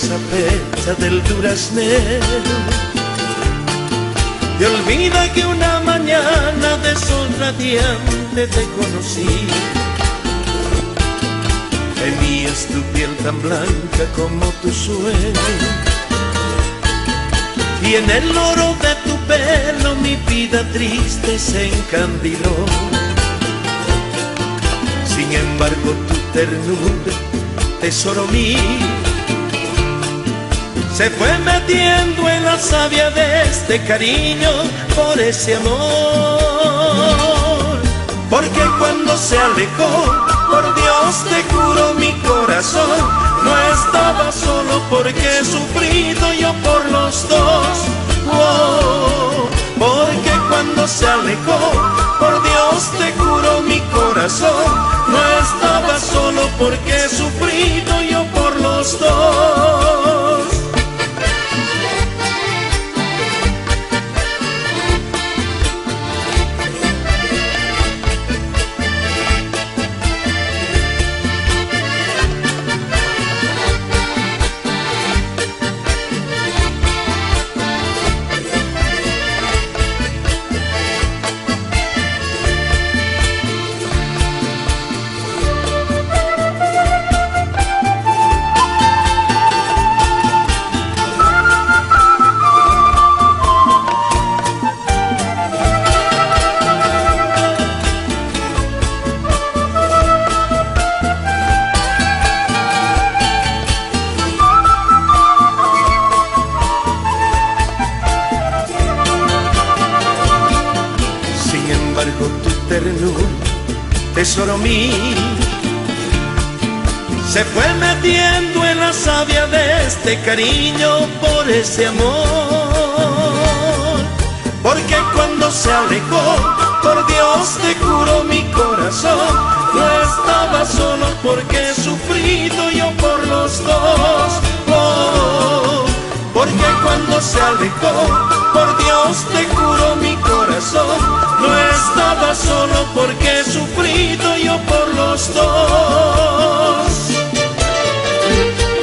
esa fecha del duraznero. Te olvida que una mañana de sol radiante te conocí. Tenías tu piel tan blanca como tu sueño, y en el oro de tu pelo mi vida triste se encandiló. Sin embargo tu ternura, tesoro mío, se fue metiendo en la savia de este cariño por ese amor. Porque cuando se alejó, por Dios te juro mi corazón, no estaba solo porque he sufrido yo por los dos. Oh, porque cuando se alejó, por Dios te juro mi corazón, no estaba solo porque he sufrido yo por los dos. Tu ternura, tesoro mío, se fue metiendo en la savia de este cariño por ese amor. Porque cuando se alejó, por Dios te juro mi corazón, no estaba solo porque he sufrido yo por los dos. Oh, porque cuando se alejó, por Dios te juro mi corazón, no estaba solo porque he sufrido yo por los dos.